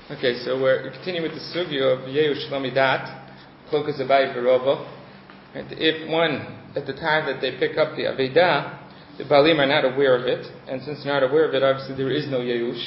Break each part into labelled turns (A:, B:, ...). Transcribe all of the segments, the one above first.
A: Okay, so we're continuing with the sugya of Yeush Lamidat, Klokas Abai Verova. And if one, at the time that they pick up the Avedah, the Balim are not aware of it, and since they're not aware of it, obviously there is no Yeush.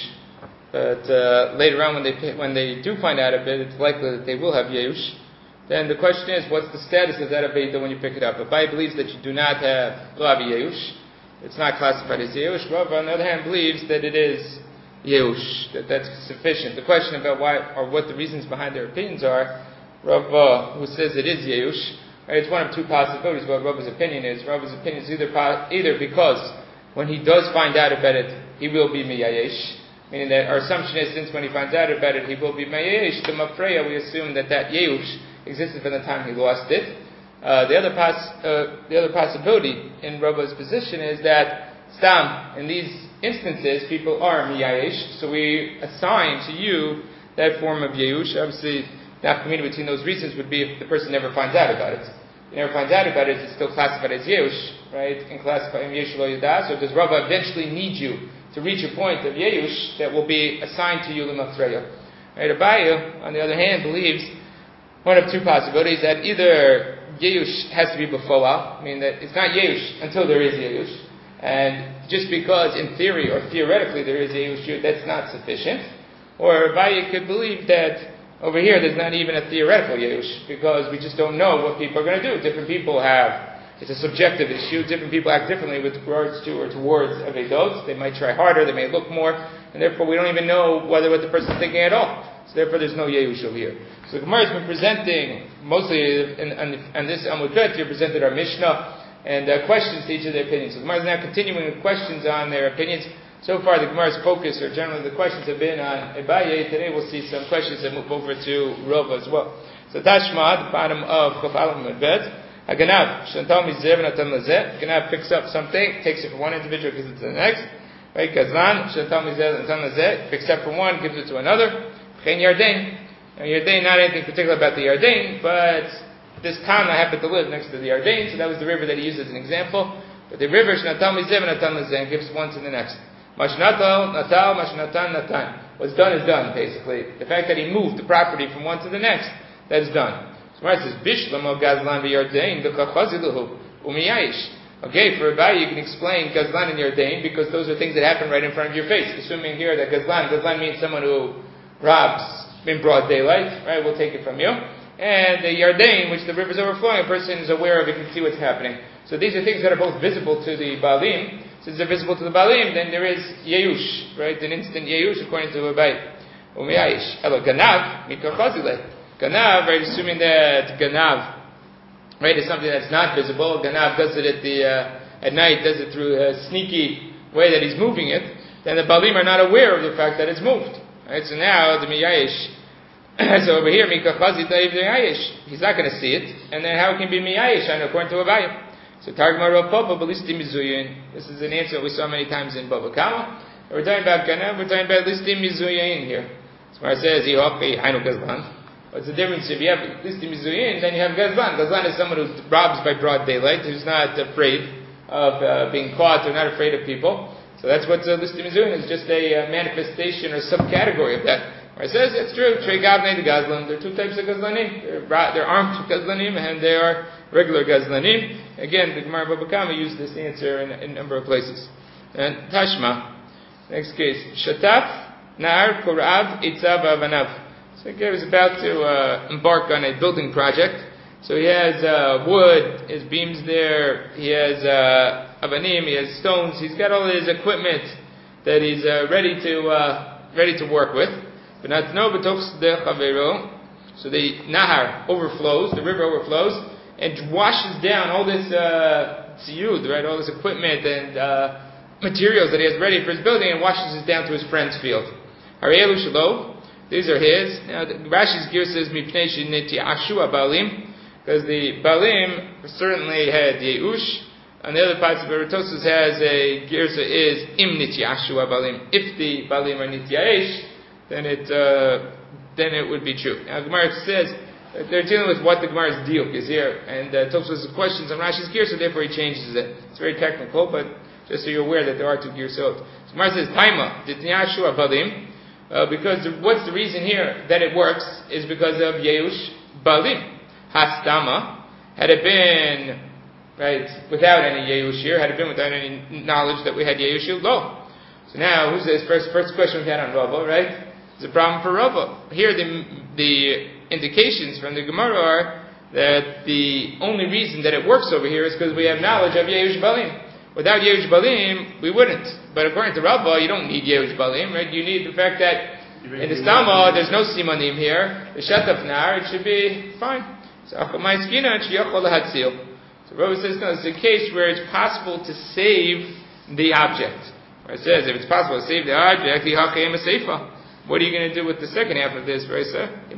A: But later on, when they do find out of it, it's likely that they will have Yeush. Then the question is, what's the status of that Avedah when you pick it up? Abai believes that you do not have Lavi Yeush. It's not classified as Yeush. Rava, on the other hand, believes that it is Yeush, that's sufficient. The question about why or what the reasons behind their opinions are, Rav, who says it is Yeush, right, it's one of two possibilities. What Rav's opinion is. Rav's opinion is either because when he does find out about it, he will be Miyayesh, meaning that our assumption is since when he finds out about it, he will be Miyayesh. The Mafreya, we assume that Yeush existed from the time he lost it. The other possibility in Rav's position is that Stam, in these instances, people are miyayesh, so we assign to you that form of yeush. Obviously, the community between those reasons would be if the person never finds out about it. If he never finds out about it, it's still classified as yeush, right? And classified in yesh lo yudah. So does Rava eventually need you to reach a point of yeush that will be assigned to you l'mafreya? Right? Abaye, on the other hand, believes one of two possibilities, that either yeush has to be before, meaning that it's not yeush until there is yeush. And just because in theory or theoretically there is a Yeush, that's not sufficient. Or Abaye could believe that over here there's not even a theoretical Yeush, because we just don't know what people are going to do. Different people it's a subjective issue. Different people act differently with regards to or towards Avedot. They might try harder, they may look more, and therefore we don't even know what the person's thinking at all. So therefore there's no Yeush over here. So the Gemara has been presenting, mostly on this Amud Bet, you presented our Mishnah, and questions to each of their opinions. So the Gemara is now continuing with questions on their opinions. So far, the Gemara's focus, or generally the questions, have been on Abaye. Today we'll see some questions that move over to Rava as well. So Tashma, the bottom of Chofalim Medved, Haganav, Shantal Mizev Natan Lazeh. Haganav picks up something, takes it from one individual, gives it to the next. Right? Gazlan, Shantal Mizev Natan Lazeh, picks up from one, gives it to another. Chen Yardain. Now Yardain, not anything particular about the Yardain, but this Tana happened to live next to the Yardain, so that was the river that he used as an example. But the river, Shnatal Mizev Natan Lazeh, gives one to the next. Mashnatal, Natal, Mashnatan, Natan. What's done is done, basically. The fact that he moved the property from one to the next, that is done. So Mar says, Bishlam al Gazlan v'Yardain, v'chachaziluhu, umiyayish. Okay, for Abaye you can explain Gazlan and Yardain, because those are things that happen right in front of your face. Assuming here that Gazlan means someone who robs in broad daylight, right? We'll take it from you. And the Yardain, which the river is overflowing, a person is aware of it, can see what's happening. So these are things that are both visible to the Balim. Since they're visible to the Balim, then there is Yeush, right? An instant Yeush according to Abaye. Umiyayish. Elo Ganav, Mikachazile. Ganav, right, assuming that Ganav, right, is something that's not visible. Ganav does it at night, does it through a sneaky way that he's moving it, then the Balim are not aware of the fact that it's moved. Right? So now the Miyayish, so over here, he's not going to see it, and then how can it be miyayish according to Abaye? So Targma Rav Papa Listim Mizuyin. This is an answer that we saw many times in Bava Kama. We're talking about Ganav, we're talking about Listim Mizuyin here. So it says Hainu Gazlan. What's the difference? If you have Listim Mizuyin, then you have Gazlan. Gazlan is someone who robs by broad daylight, who's not afraid of being caught or not afraid of people. So that's what Listim Mizuyin is, just a manifestation or subcategory of that. It says it's true. Trey Gavne the Gazlan. There are two types of Gazlanim. They're armed Gazlanim and they are regular Gazlanim. Again, the Gemara Bava Kama used this answer in a number of places. And Tashma, next case, Shataf Nar Korav Itzav Avanav. So again, he's about to embark on a building project. So he has wood, his beams there. He has avanim, he has stones. He's got all his equipment that he's ready to work with. So the Nahar overflows, the river overflows, and washes down all this tziyud, right, all this equipment and materials that he has ready for his building, and washes it down to his friend's field. Harelu Shalom, these are his. Now, Rashi's gear says, Mipnei Shineti Ashua Balim, because the Balim certainly had Yeush. On the other parts of Beritosus has a Girsa is Im Niti Ashua Balim. If the Balim are Nityaesh, then it would be true. Now, Gemara says they're dealing with what the Gemara's diuk is here, and Tosfos has questions on Rashi's gear, so therefore he changes it. It's very technical, but just so you're aware that there are two gearsot. So Gemara says, Taima, Ditnyashu Abalim, Because what's the reason here that it works is because of Yeush Balim. Hastama, had it been without any Yeush here, had it been without any knowledge that we had Yeush, lo. So now, who's this first question we had on Rava, right? It's a problem for Rava. Here the indications from the Gemara are that the only reason that it works over here is because we have knowledge of Yeush Balim. Without Yeush Balim, we wouldn't. But according to Rava, you don't need Yeush Balim, right? You need the fact that in the Stama, there's no Simanim here. The Shataf Nar, it should be fine. So Rava says, no, it's a case where it's possible to save the object. Where it says, if it's possible to save the object, what are you going to do with the second half of this verse?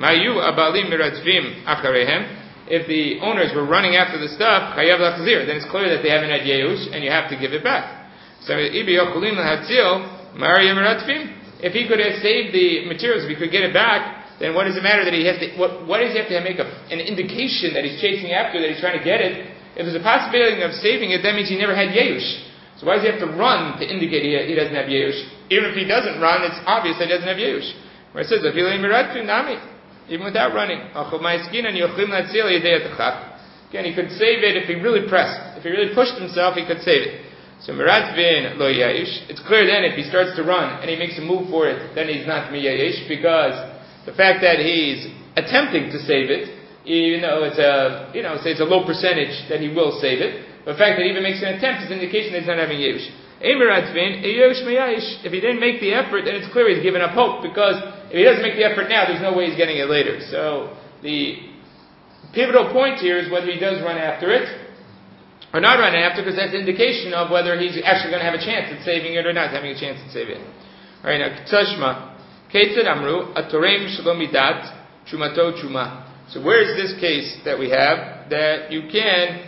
A: If the owners were running after the stuff, then it's clear that they haven't had Yeush, and you have to give it back. So, if he could have saved the materials, if he could get it back, then what does it matter that he has to, what does he have to make an indication that he's chasing after, that he's trying to get it? If there's a possibility of saving it, that means he never had Yeush. So why does he have to run to indicate he doesn't have Yeush? Even if he doesn't run, it's obvious that he doesn't have Yeush. Where it says, even without running. Again, he could save it if he really pressed. If he really pushed himself, he could save it. So Miratvin lo Yaish. It's clear then if he starts to run and he makes a move for it, then he's not Miyayish, because the fact that he's attempting to save it, even though it's say it's a low percentage that he will save it, but the fact that he even makes an attempt is an indication that he's not having Yeush. If he didn't make the effort, then it's clear he's given up hope, because if he doesn't make the effort now, there's no way he's getting it later. So the pivotal point here is whether he does run after it or not run after, because that's an indication of whether he's actually going to have a chance at saving it or not having a chance at saving it. Alright, now, Tashma. Ketzad Amru, Atorem Shalomidat, Chumato Chuma. So where is this case that we have that you can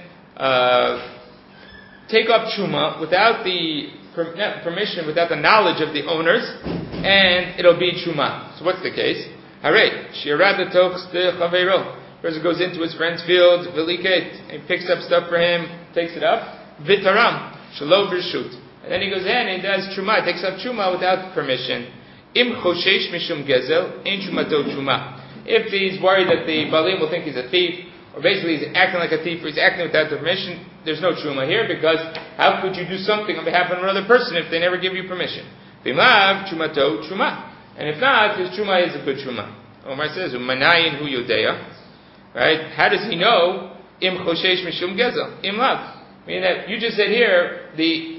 A: take up Chuma without the permission, without the knowledge of the owners, and it'll be Chuma. So what's the case? Hare, Shirada Tochs de Chaveiro. Person goes into his friend's field, Viliket, and he picks up stuff for him, takes it up, Vitaram, Shalom Rishut. And then he goes in and he does Chuma, takes up Chuma without permission. Im Choshesh Mishum Gezel, Ein Chumato Chuma. If he's worried that the Balim will think he's a thief, or basically he's acting like a thief, or he's acting without the permission, there's no Chuma here, because how could you do something on behalf of another person if they never give you permission? Bimlav, Chumato Chuma. And if not, his Chuma is a good Chuma. Omar says, Umanayin hu Yodeya. Right? How does he know? Im Choshesh Mishum Gezel. Im Lav. Meaning that you just said here, the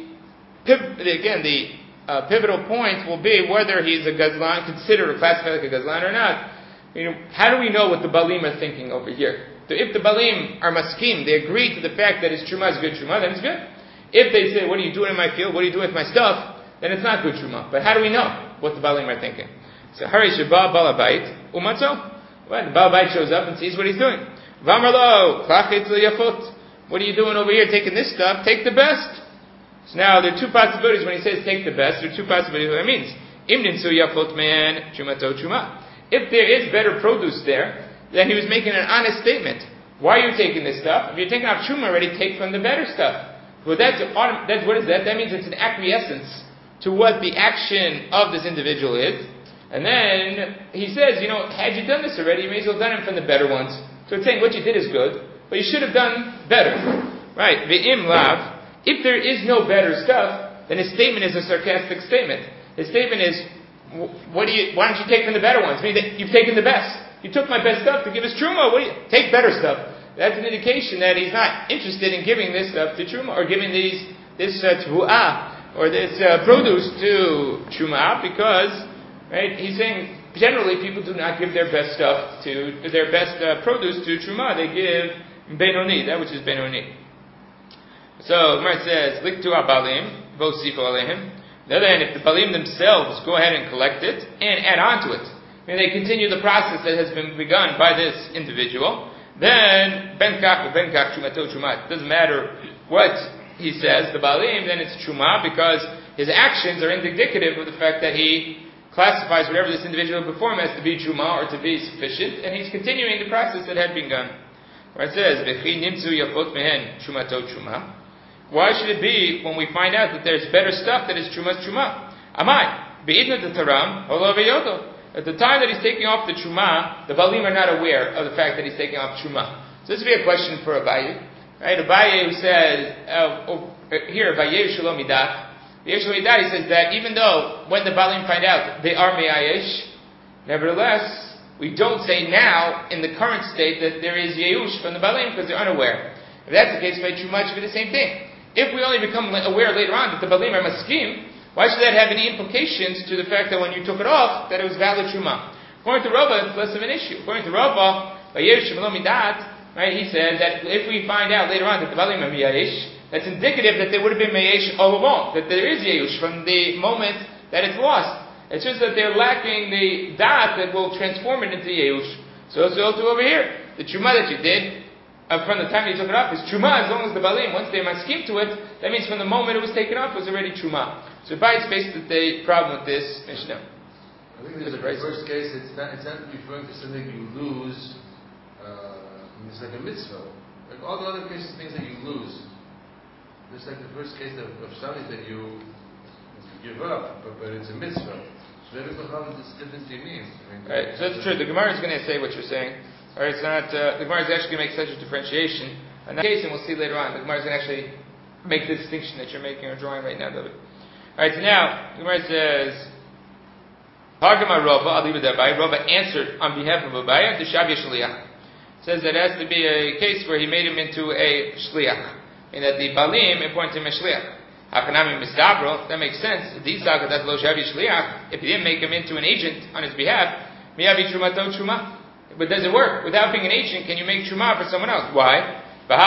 A: pivotal point will be whether he's a Gazlan, considered or classified like a Gazlan or not. How do we know what the Balim are thinking over here? If the Balim are maskim, they agree to the fact that his Truma is good Truma, then it's good. If they say, what are you doing in my field? What are you doing with my stuff? Then it's not good Truma. But how do we know what the Balim are thinking? So, Hari Shabbat Balabait, Umatzo. Well, the Balabait shows up and sees what he's doing. Vamarlo, Klachit Yafut. What are you doing over here taking this stuff? Take the best. So now there are two possibilities when he says take the best. There are two possibilities what that means. Imninsu Yafut man, Chumato Chuma. If there is better produce there, then he was making an honest statement. Why are you taking this stuff? If you're taking off Chuma already, take from the better stuff. Well, that's what is that? That means it's an acquiescence to what the action of this individual is. And then he says, had you done this already, you may as well have done it from the better ones. So it's saying what you did is good, but you should have done better. Right? Ve'im lav. If there is no better stuff, then his statement is a sarcastic statement. His statement is, why don't you take from the better ones? I mean, you've taken the best. You took my best stuff to give us Truma. Take better stuff. That's an indication that he's not interested in giving this stuff to Truma, or giving this Tvu'ah, or this produce to Truma, because, right, he's saying, generally people do not give their best stuff their best produce to Truma. They give Benoni, that which is Benoni. So, Gemara says, Liktu Balim, Vosifu Alehim. On the other hand, if the Balim themselves go ahead and collect it, and add on to it, and they continue the process that has been begun by this individual, then Ben Kach Chumato Chuma. It doesn't matter what he says, the Balim, then it's Chuma, because his actions are indicative of the fact that he classifies whatever this individual before him as to be Chuma or to be sufficient, and he's continuing the process that had begun. Where it says, V'chi nimtzu yafot mehen Chumato Chuma. Why should it be when we find out that there's better stuff that is Chuma's Chuma? Amai. Be'idna the Taram, Olav Yodo. At the time that he's taking off the Truma, the Balim are not aware of the fact that he's taking off Truma. So this would be a question for Abaye. Right? Abaye who says, here, Abaye Shalom Idat. He says that even though when the Balim find out they are Me'ayesh, nevertheless, we don't say now in the current state that there is Yeush from the Balim because they're unaware. If that's the case, by Truma it should be the same thing. If we only become aware later on that the Balim are Maskim, why should that have any implications to the fact that when you took it off, that it was valid Truma? According to Rava, it's less of an issue. According to Rava, right, he said that if we find out later on that the Balim are Me'ayesh, that's indicative that they would have been Me'ayesh all along, that there is Yeush from the moment that it's lost. It's just that they're lacking the da'at that will transform it into Yeush. So it's also over here. The Truma that you did, from the time you took it off, is Truma as long as the Balim, once they maskim to it, that means from the moment it was taken off, it was already Truma. So Abaye faced the problem with this Mishnah.
B: I think in the first case, it's not referring to something you lose, it's like a mitzvah. Like all the other cases, things that you lose. Just like the first case of something that you give up, but it's a mitzvah. So every Bechal is different dinim.
A: Right, so that's true. The Gemara is going to say what you're saying. Alright, it's not, the Gemara is actually going to make such a differentiation. In that case, and we'll see later on, the Gemara is going to actually make the distinction that you're making or drawing right now, David. Alright, so now, the Gemara says, Hagama Rava, I'll leave it there. Rava answered on behalf of Abaye, the Shavya Shliach. Says that it has to be a case where he made him into a Shliach. And that the Balim appointed him a Shliach. Hakanami Mistabro, that makes sense. If he didn't make him into an agent on his behalf, Miyavi Trumato Truma. But does it work? Without being an agent, can you make Truma for someone else? Why? That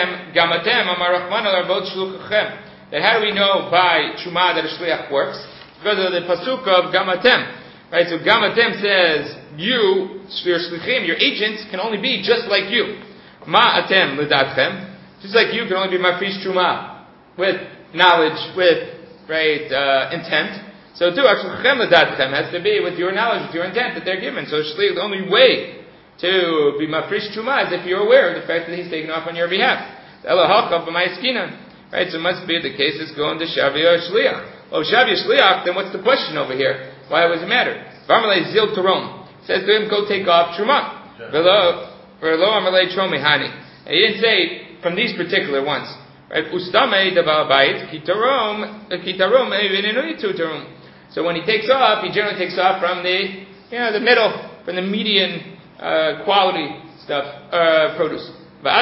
A: how do we know by Truma that a Shliach works? Because of the Pasuk of Gamatem. Right, so Gamatem says, you, your Shlichim, your agents, can only be just like you. Ma'atem Lidatchem. Just like you can only be Mafrish Truma. With knowledge, with, intent. So too, Shlichim Lidatchem has to be with your knowledge, with your intent that they're given. So Shliach, the only way to be Mafrish Truma is if you're aware of the fact that he's taken off on your behalf. Right, so it must be the case is going to Shavya Shliach. Well, Shavya Shliach, then what's the question over here? Why does it matter? Varmalei Zil Tarom says to him, go take off Truma. Velo Amalei Tromihani. And he didn't say from these particular ones. Right? Ustame the Balabait, Kitarom, Tarom. So when he takes off, he generally takes off from the middle, from the median quality stuff, produce.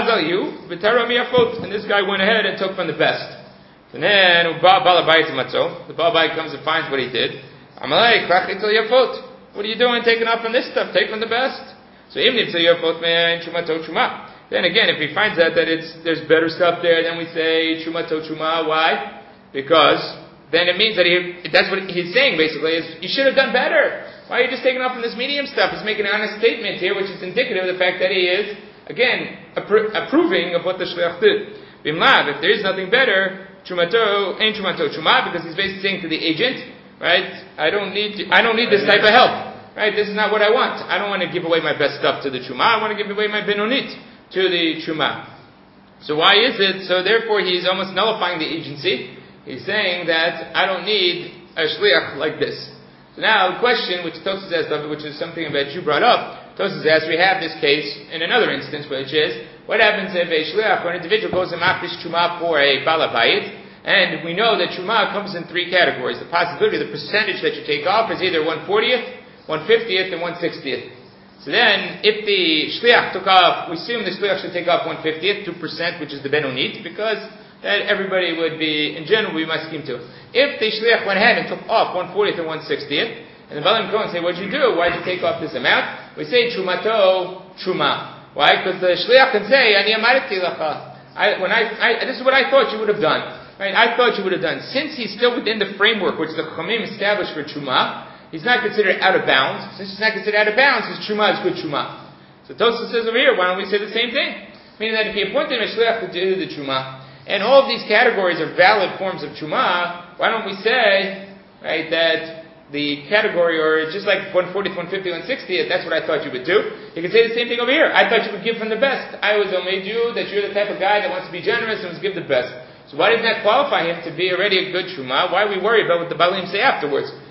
A: And this guy went ahead and took from the best. And then the Balabait comes and finds what he did. What are you doing taking off from this stuff? Take from the best. So then again, if he finds out that there's better stuff there, then we say Chumato Chuma. Why? Because then it means that that's what he's saying basically, is you should have done better. Why are you just taking off from this medium stuff? He's making an honest statement here, which is indicative of the fact that he is, again, approving of what the Shliach did. Bimlav, if there is nothing better, Chumato, ain't Chumato Chuma, because he's basically saying to the agent, right, I don't need this type of help. Right? This is not what I want. I don't want to give away my best stuff to the Chuma, I want to give away my Benonit to the Truma. So why is it? So therefore he's almost nullifying the agency. He's saying that I don't need a Shliach like this. So now the question, which Tosfos asked, which is something that you brought up, Tosfos asked, we have this case in another instance, which is, what happens if a Shliach or an individual goes and mafresh Truma for a Balabait, and we know that Truma comes in three categories. The possibility, the percentage that you take off is either 1/40th, 1/50th, and 1/60th. So then, if the Shliach took off, we assume the Shliach should take off 1/50th, 2%, which is the Benonit, because that everybody would be, in general, we must scheme to. If the Shliach went ahead and took off 1/40th and 1/60th, and the Balim go and say, what'd you do? Why'd you take off this amount? We say, Trumato, Truma. Why? Because the Shliach can say, Ani amarti lacha. This is what I thought you would have done. Right? I thought you would have done. Since he's still within the framework which the Chachamim established for Truma, he's not considered out of bounds. Since he's not considered out of bounds, his Truma is good Truma. So Tosfos says over here, why don't we say the same thing? Meaning that if he appointed a Shliach to do the Truma, and all of these categories are valid forms of Truma, why don't we say, right, that the category, or just like 1/40th, 1/50th, 1/60th, that's what I thought you would do. You can say the same thing over here. I thought you would give from the best. I always made you that you're the type of guy that wants to be generous and wants to give the best. So why didn't that qualify him to be already a good Truma? Why are we worried about what the Balim say afterwards?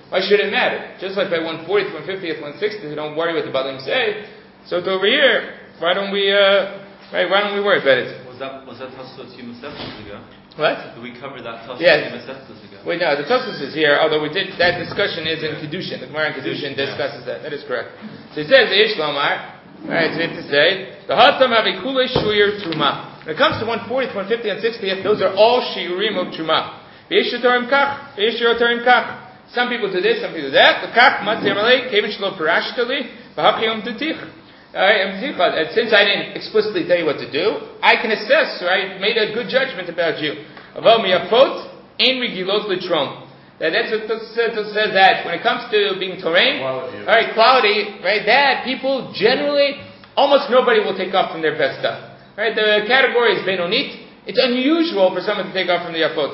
A: why should it matter? Just like by 140th, 150th, 160th, we don't worry what the Balim say. So to over here, why don't we worry about it?
C: Was that Tosfos Yom Masechtas ago?
A: What?
C: Did we cover that Tosfos
A: Yes.
C: Yom Masechtas ago?
A: Wait, no, the Tosfos is here, although we did, that discussion is in Kedushin. The Gemara in Kedushin discusses that. That is correct. So he says, Ish Lomar, alright, so we have to say, the Hatam Avikule Shuyir Truma. When it comes to 140th, 150th, and 60th, those are all Shiurim of Truma. V'yishotorim kach, v'yishotorim kach. Some people do this, some people do that. The kach matzirmalei, kevin shlo parashtali, v'hachiyom tutich. Since I didn't explicitly tell you what to do, I can assess, or I made a good judgment about you. Aval miyafot, ein regilot litrom. That's what it says that when it comes to being Torain, alright, quality, right, that people generally, almost nobody will take off from their best stuff. Right, the category is Benonit. It's unusual for someone to take off from the Yafot.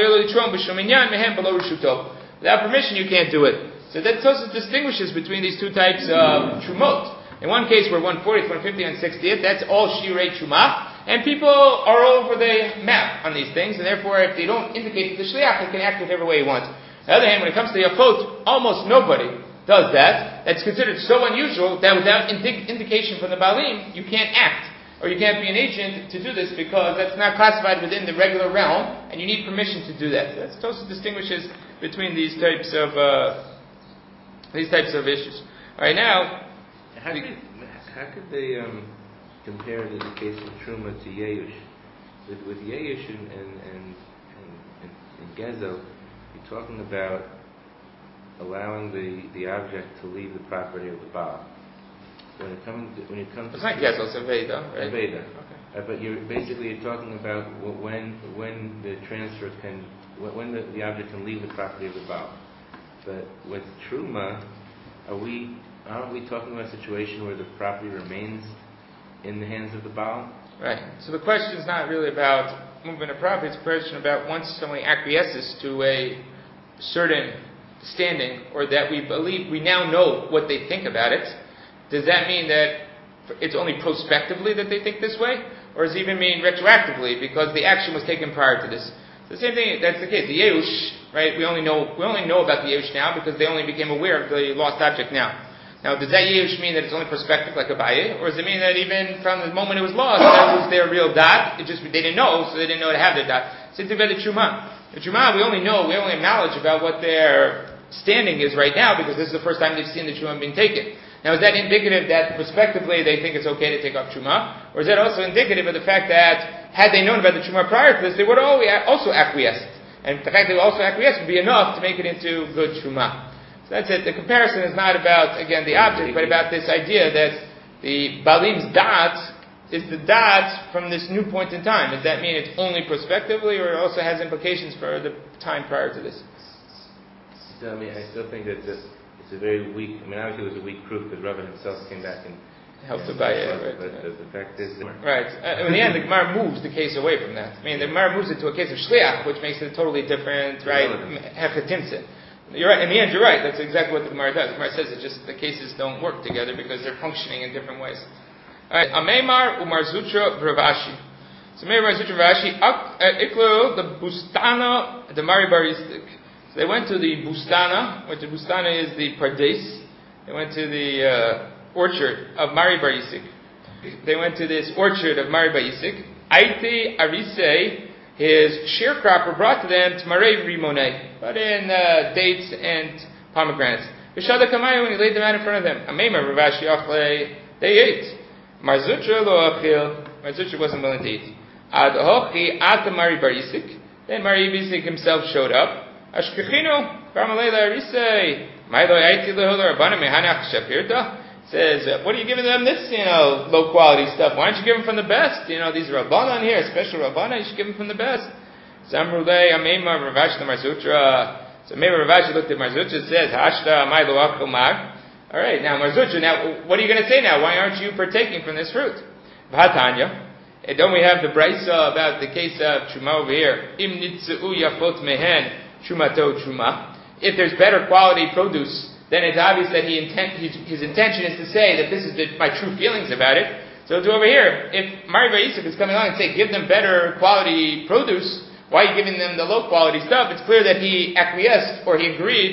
A: Without permission, you can't do it. So that also distinguishes between these two types of Trumot. In one case, we're 140th, 150th, and 60th. That's all Shirei Trumah. And people are all over the map on these things, and therefore, if they don't indicate to the Shliach, they can act whichever way he wants. On the other hand, when it comes to Yafot, almost nobody does that. That's considered so unusual that without indication from the Balim, you can't act. Or you can't be an agent to do this because that's not classified within the regular realm, and you need permission to do that. So that's Tosfos distinguishes between these types of issues. All right, now,
D: how could they compare the case of Truma to Yeush? With Yeush and Gezel, you're talking about allowing the object to leave the property of the Baal. When it comes
A: it's not Gezel, it's a Veda, right?
D: Veda. Okay. But you're talking about when the transfer when the object can leave the property of the Baal. But with Truma, aren't we talking about a situation where the property remains in the hands of the Baal?
A: Right. So the question is not really about moving a property, it's a question about once someone acquiesces to a certain standing, or that we believe, we now know what they think about it. Does that mean that it's only prospectively that they think this way? Or does it even mean retroactively because the action was taken prior to this? So the same thing, that's the case. The Yeush, right, we only know about the Yeush now because they only became aware of the lost object now. Now, does that Yeush mean that it's only prospective like Abaye? Or does it mean that even from the moment it was lost, that was their real dot? It just, they didn't know, so they didn't know to have their dot. Same thing about the Truma. The Truma, we only have knowledge about what their standing is right now because this is the first time they've seen the Truma being taken. Now, is that indicative that prospectively they think it's okay to take off Truma? Or is that also indicative of the fact that had they known about the Truma prior to this, they would also acquiesced. And the fact that they also acquiesced would be enough to make it into good Truma. So that's it. The comparison is not about, again, the object, but about this idea that the Balim's dot is the dot from this new point in time. Does that mean it's only prospectively, or it also has implications for the time prior to this?
D: So, I still think that it's a very weak, obviously it was a weak proof because Rava himself came back and
A: helped to buy it. Right,
D: but the fact is
A: right. In the end, the Gemara moves the case away from that. The Gemara moves it to a case of Shliach, which makes it totally different, right? Hechatimtzin. You're right. In the end, you're right. That's exactly what the Gemara does. The Gemara says it's just the cases don't work together because they're functioning in different ways. All right. Ameimar Umar Zutra Vravashi. So Ameimar Zutra Vravashi Iklu the Bustana the Mari Baristik. So they went to the Bustana, which the Bustana is the Pardes. They went to the orchard of Mari Barisik. They went to this orchard of Mari Barisik. Aite Arise. His sharecropper brought to them Tmarei Rimonei, but in dates and pomegranates. V'shada Kamayu, when he laid them out in front of them. Ameimar Ravashi Achle, they ate. Marzutra lo achil, Marzutra wasn't willing to eat. Ad hochi at Mari Barisik. Then Mari Barisik himself showed up. Ashkechino, Barmalela Arise, Mailo Aiti Lehola Rabbana Mehanach Shapirta. Says, what are you giving them this, low quality stuff? Why don't you give them from the best? These Rabbanan here, special Rabbanan, you should give them from the best. Samrulei Ameima Ravash the Marzutra. So Ameima Ravash looked at Marzutra and says, Hashta Amai Loach Omar. Alright, now Marzutra, now what are you going to say now? Why aren't you partaking from this fruit? V'hatanya. And don't we have the brisa about the case of Truma over here? Im nitzu yafot mehen Trumato Truma. If there's better quality produce, then it's obvious that his intention is to say that this is my true feelings about it. So to over here, if Mari Yisuf is coming along and say, give them better quality produce, why are you giving them the low quality stuff? It's clear that he acquiesced or he agreed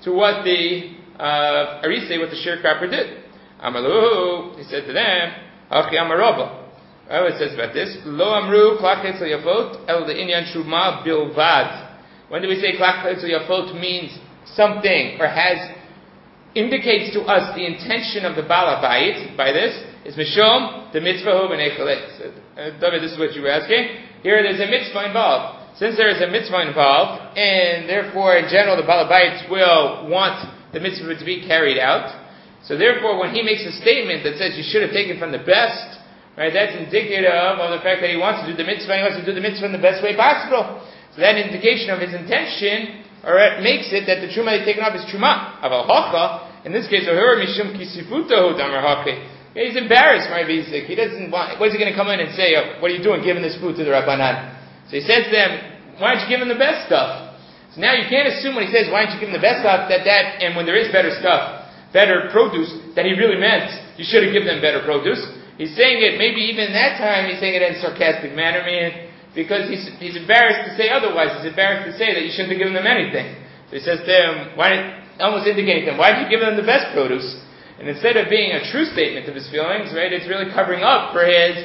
A: to what the Arisei, what the sharecropper did. Amalu, he said to them, Achi Amarova. What it says about this? Lo amru klach etzel yafot el inyan truma bilvad. When do we say klach etzel yafot means something or indicates to us the intention of the Baal HaBayit by this is mishom the mitzvah hu b'nei David, this is what you were asking. Here there's a mitzvah involved. Since there is a mitzvah involved, and therefore in general the Baal HaBayit will want the mitzvah to be carried out. So therefore, when he makes a statement that says you should have taken from the best, right, that's indicative of the fact that he wants to do the mitzvah, and he wants to do the mitzvah in the best way possible. So that indication of his intention, or it makes it that the truma he's taken off is truma. Aval hocha, in this case, mishum kisifutahu damar hachi. He's embarrassed, Mar Yisik. He doesn't want, what is he going to come in and say, what are you doing giving this food to the Rabbanan? So he says to them, why don't you give him the best stuff? So now you can't assume when he says, why don't you give him the best stuff, and when there is better stuff, better produce, that he really meant you should have given them better produce. He's saying it, maybe even in that time, he's saying it in a sarcastic manner, because he's embarrassed to say otherwise. He's embarrassed to say that you shouldn't have given them anything. So he says to them, almost indicating to them, why did you give them the best produce? And instead of being a true statement of his feelings, right, it's really covering up for his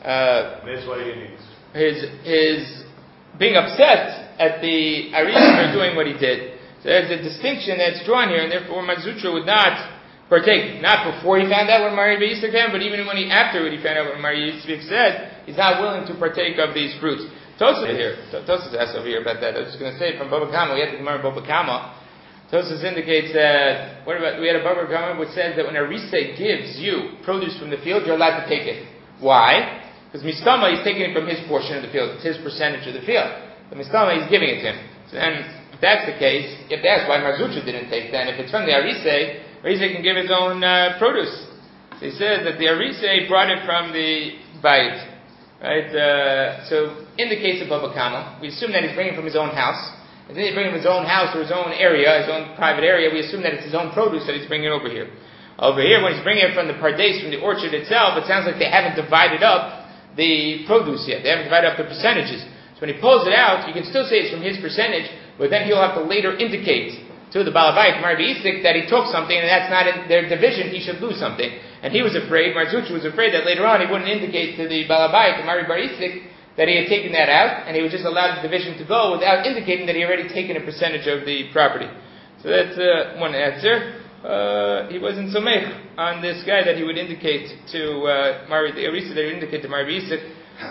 A: being upset at the Arisei for doing what he did. So there's a distinction that's drawn here, and therefore Marzutra would not partake. Not before he found out what Mar Yisik found, but even after he found out what Mar Yisik said, he's not willing to partake of these fruits. Tosas asks over here about that. I was just going to say from Baba Kama, we had to Gemara Baba Kama. Tosas indicates that we had a Baba Kama which says that when a Arisei gives you produce from the field, you're allowed to take it. Why? Because Mistama, he's taking it from his portion of the field. It's his percentage of the field. The Mistama, he's giving it to him. So then, if that's the case, you have to ask why Marzutra didn't take then. If it's from the Arisei can give his own produce. So he says that the Arisei brought it from the Bayit. Right? So, in the case of Baba Kama, we assume that he's bringing it from his own house. And then he brings it from his own house or his own area, his own private area. We assume that it's his own produce that he's bringing over here. Over here, when he's bringing it from the Pardes, from the orchard itself, it sounds like they haven't divided up the produce yet. They haven't divided up the percentages. So when he pulls it out, you can still say it's from his percentage, but then he'll have to later indicate to the Baal HaBayit, Mar Yisik, that he took something and that's not in their division, he should lose something. And he was afraid, Marzutra was afraid that later on he wouldn't indicate to the Baal HaBayit, to Mar Yisik, that he had taken that out, and he would just allow the division to go without indicating that he already taken a percentage of the property. So that's one answer. He wasn't so mech on this guy that he would indicate to the Arisei, that he would indicate to Mar Yisik,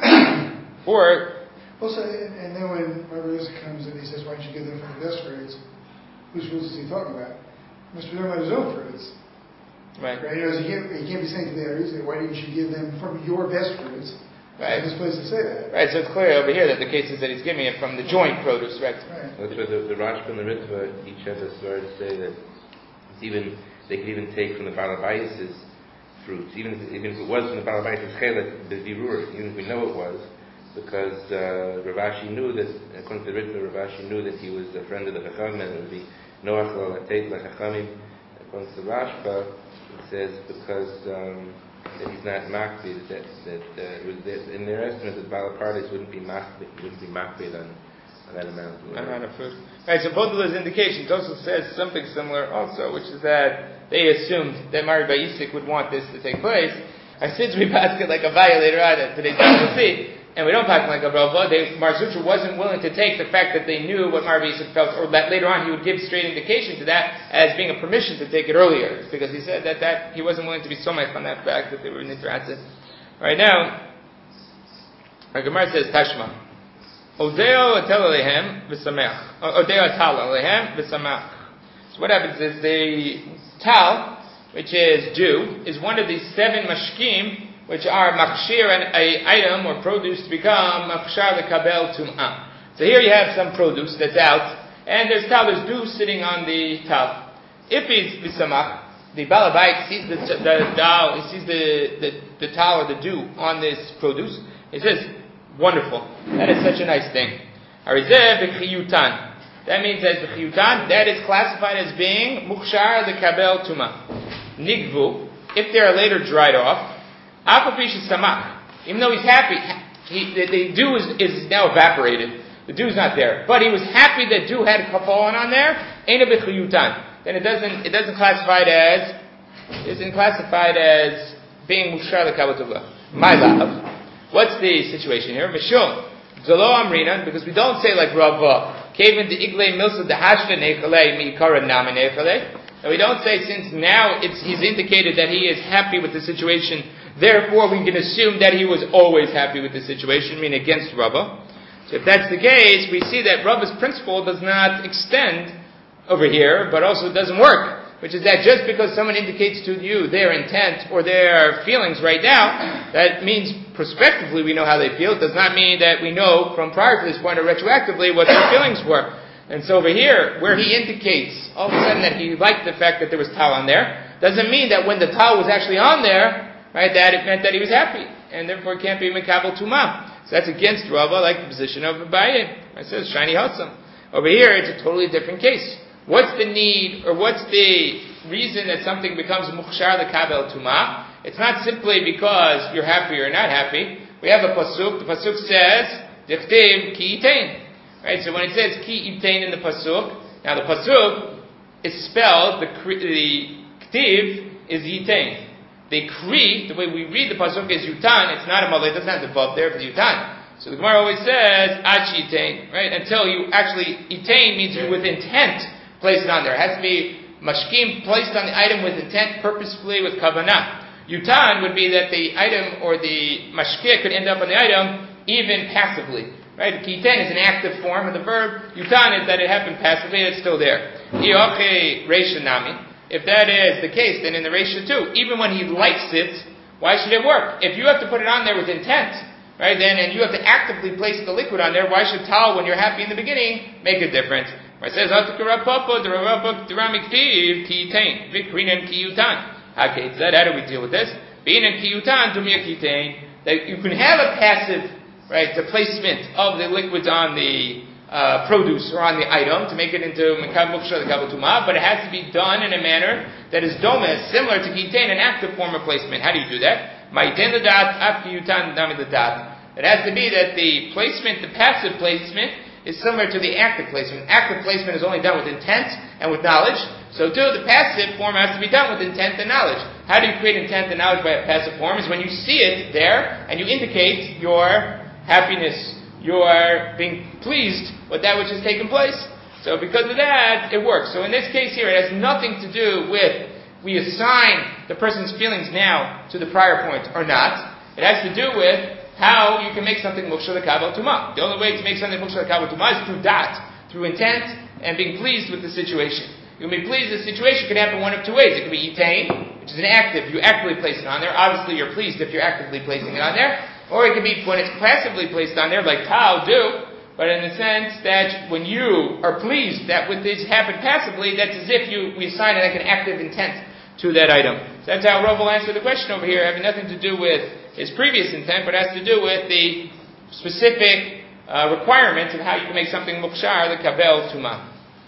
A: or
E: also, and then when Mar Yisik comes and he says, why don't you give them from the best fruits? Whose fruits is he talking about? He must be talking about his own fruits.
A: Right.
E: Right? He can't be saying to the Arisei, why didn't you give them from your best fruits?
A: Right.
E: There's place to say that.
A: Right, so it's clear over here that the case is that he's giving it from the joint produce, right?
E: Right.
D: That's why the Rashba and the Ritva each have a story to say that they could even take from the Baal HaBayit's fruits, even if it was from the Baal HaBayit's chelet, the dirur, even if we know it was, because Rav Ashi knew that, according to the Ritva, Rav Ashi knew that he was a friend of the Chachamim, and it would be Noach lo lateit l'Chachamim. According to Rashba, it says because that he's not makbid, that in their estimate that Baal HaPardes wouldn't be makbid on that amount of
A: food. Right, so both of those indications also says something similar also, which is that they assumed that Mar Yisik would want this to take place. And since we pass it like a vaya later on, today's time we'll see, and we don't pass it like a brava, Marzutra wasn't willing to take the fact that they knew what Mar Yisik felt, or that later on he would give straight indication to that as being a permission to take it earlier, because he said that he wasn't willing to be so much on that fact that they were nitratzit. Right now, our Gemara says Tashma. Odeo atel alehem v'sameach. Odeo atal alehem v'sameach. So what happens is the tal, which is dew, is one of these 7 mashkim, which are makshir, an item or produce to become makshar lekabel tum'ah. So here you have some produce that's out, and there's dew sitting on the tal. If he's v'samach, the Baal HaBayit sees the tal or the dew on this produce, he says, wonderful. That is such a nice thing. Harizeh b'chiyutan. That means that b'chiyutan, that is classified as being mukshar lekabel tuma. Nigvu, if they are later dried off, afapish samach. Even though he's happy, the dew is now evaporated. The dew is not there. But he was happy that dew had fallen on there. Eina b'chiyutan. then it isn't classified as being mushar l'kabel tuma. My love, what's the situation here? Mishum zolo amrina, because we don't say like Rava, cave into iglei milsa dehashta nechalei miikara nama nechalei. And we don't say since now he's indicated that he is happy with the situation, therefore we can assume that he was always happy with the situation, meaning against Rava. So if that's the case, we see that Rava's principle does not extend over here, but also doesn't work. Which is that just because someone indicates to you their intent or their feelings right now, that means prospectively we know how they feel. It does not mean that we know from prior to this point or retroactively what their feelings were. And so over here, where he indicates all of a sudden that he liked the fact that there was tal on there, doesn't mean that when the tal was actually on there, right, that it meant that he was happy. And therefore it can't be mekabel tuma. So that's against Rava, like the position of Abaye. It says shiny hatsam. Over here, it's a totally different case. What's the need, or what's the reason that something becomes mukhshar l'kabel tuma? It's not simply because you're happy or not happy. We have a pasuk. The pasuk says, "Dichtiv ki yitain." Right. So when it says ki yitain in the pasuk, now the pasuk is spelled. The ktiv is yitain. The kri, the way we read the pasuk is yutan. It's not a malay. It doesn't have the vav there for the yutan. So the Gemara always says ad yitain. Right. Until you actually yitain means you with intent place it on there. It has to be mashkim placed on the item with intent, purposefully, with kavanah. Yutan would be that the item or the mashkeh could end up on the item even passively. Right? Kiten is an active form of the verb. Yutan is that it happened passively and it's still there. Ioche reisha nami. If that is the case, then in the reisha too, even when he likes it, why should it work? If you have to put it on there with intent, right, then, and you have to actively place the liquid on there, why should tal, when you're happy in the beginning, make a difference? It says, okay, so how do we deal with this? That you can have a passive, right, the placement of the liquids on the produce or on the item to make it into mekab mukhshar l'kabel tuma, but it has to be done in a manner that is domes, similar to kitain, an active form of placement. How do you do that? It has to be that the placement, the passive placement, is similar to the active placement. Active placement is only done with intent and with knowledge. So too, the passive form has to be done with intent and knowledge. How do you create intent and knowledge by a passive form? Is when you see it there and you indicate your happiness, your being pleased with that which has taken place. So because of that, it works. So in this case here, it has nothing to do with we assign the person's feelings now to the prior point or not. It has to do with how you can make something mukhshar l'kabel tuma. The only way to make something mukhshar l'kabel tuma is through dat, through intent and being pleased with the situation. You can be pleased with the situation. It can happen one of two ways. It can be yitain, which is an active. You actively place it on there. Obviously, you're pleased if you're actively placing it on there. Or it can be when it's passively placed on there, like tal do. But in the sense that when you are pleased that with this happened passively, that's as if we assign like an active intent to that item. So that's how Rav will answer the question over here, having nothing to do with his previous intent, but has to do with the specific requirements of how you can make something mukhshar l'kabel tuma.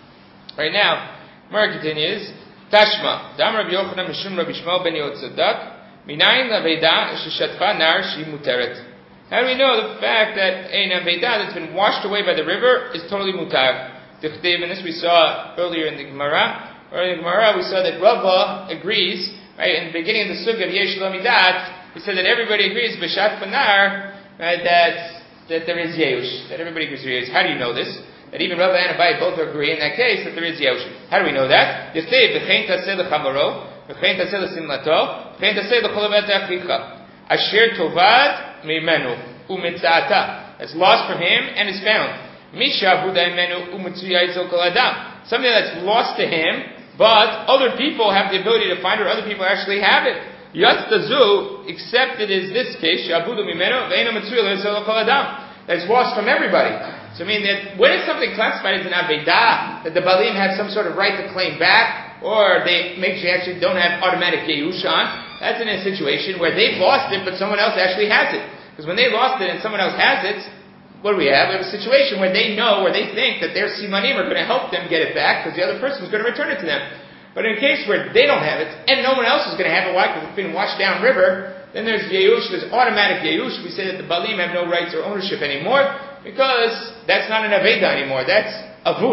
A: Right now, Gemara continues. Tashma, Dam Rabbi Yochanan Mishum Rabbi Shmuel ben Yotzadak, Minayin l'aveda sheshatfa nar shi muteret. How do we know the fact that an aveda that's been washed away by the river is totally mutar? Dichtiv, and this we saw earlier in the Gemara. Earlier in the Gemara, we saw that Rava agrees, right, in the beginning of the sugya of Yesh Lamidat, he said that everybody agrees, b'shat panar, right, that there is Yeush, that everybody agrees there is. How do you know this? That even Rava and Abaye both agree in that case that there is Yeush. How do we know that? Yeftev v'chein taseh l'chamaro, v'chein taseh l'simlato, v'chein taseh l'cholavet achicha, asher tovad meimenu u'mitzata. That's lost from him and is found. Misha buda imenu u'mitzuya izel kol adam. Something that's lost to him, but other people have the ability to find it, or other people actually have it. Yatzazu, except it is this case, Shabudu Mimeno, Veina Mitzuyel Hezol Kol Adam. That's lost from everybody. So I mean that when is something classified as an Avedah, that the Balim have some sort of right to claim back, or they actually don't have automatic Yeush on, that's in a situation where they've lost it, but someone else actually has it. Because when they lost it and someone else has it, what do we have? We have a situation where they know, where they think that their Simanim are going to help them get it back, because the other person is going to return it to them. But in a case where they don't have it, and no one else is going to have it, why? Because it's been washed down river, then there's Yeush, there's automatic Yeush. We say that the Balim have no rights or ownership anymore, because that's not an Aveda anymore, that's Avud.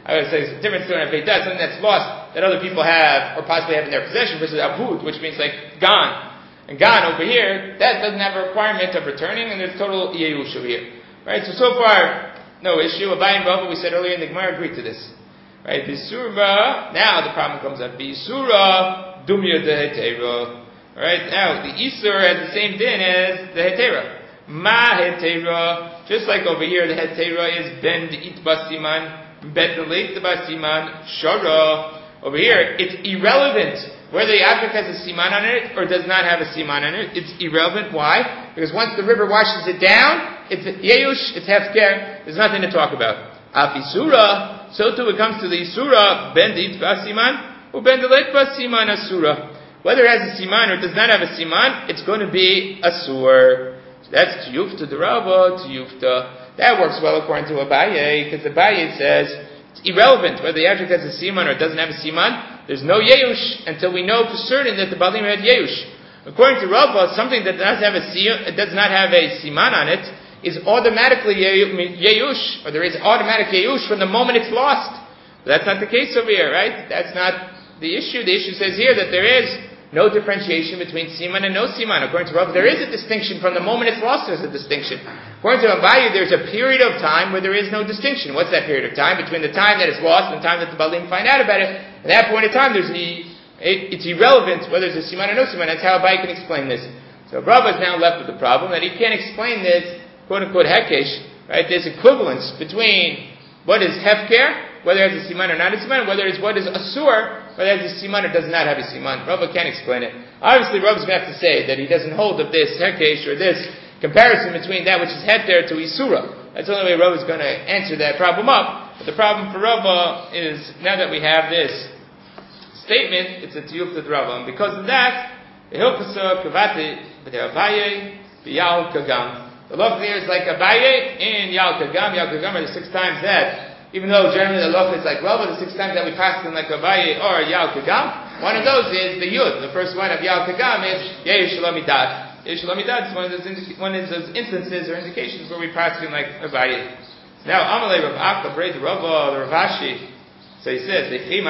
A: I would say it's a difference between Aveda, something that's lost that other people have or possibly have in their possession, versus Abud, which means like gone. And gone over here, that doesn't have a requirement of returning, and there's total Yeush over here. Right? So far, no issue. Abai and Rava, we said earlier in the Gemara, agreed to this. Right? Bisura, now the problem comes up. Bisura, dumya de hetera. Right? Now, the Isur has the same din as the hetera. Ma hetera, just like over here, the hetera is ben de it basiman, ben de leit basiman, shara. Over here, it's irrelevant whether the object has a siman on it or does not have a siman on it. It's irrelevant. Why? Because once the river washes it down, it's yeush, it's hefker, there's nothing to talk about. Af isura, so too it comes to the isura, ben de it basiman, or ben de leit basiman asura. Whether it has a siman or does not have a siman, it's going to be asur. So that's tiyufta the Rava, tiyufta. That works well according to Abaye, because Abaye says it's irrelevant whether the object has a siman or doesn't have a siman. There's no yeush until we know for certain that the balim had yeush. According to Rava, something that does not have a siman on it is automatically yeush, or there is automatic yeush from the moment it's lost. But that's not the case over here, right? That's not the issue. The issue says here that there is no differentiation between siman and no siman. According to Rava, there is a distinction from the moment it's lost. There's a distinction. According to Abaye, there's a period of time where there is no distinction. What's that period of time? Between the time that it's lost and the time that the balim find out about it. At that point in time, it's irrelevant whether there's a siman or no siman. That's how Abaye can explain this. So Rava is now left with the problem that he can't explain this, quote unquote hekesh, right? There's equivalence between what is hefker, whether it has a siman or not a siman, whether it's what is asur, whether it has a siman or does not have a siman. Rava can't explain it. Obviously, Rava's going to have to say that he doesn't hold of this hekesh or this comparison between that which is heter to isura. That's the only way Rava is going to answer that problem up. But the problem for Rava is, now that we have this statement, it's a tiyuf to Rava. And because of that, the hilchasa kavati b'Abaye b'Yal Kagam. The law here is like Abaye in Yal Kagam. Yal Kagam are the 6 times that. Even though generally the law is like Rava, the 6 times that we pass them like Abaye or Yal Kagam, one of those is the Yud. The first one of Yal Kagam is Yeush Shalamidat. Yeush Shalamidat is one of those instances or indications where we pass them like Abaye. Now, Amalei Rav Akka, Braid Rava, the Ravashi. So he says,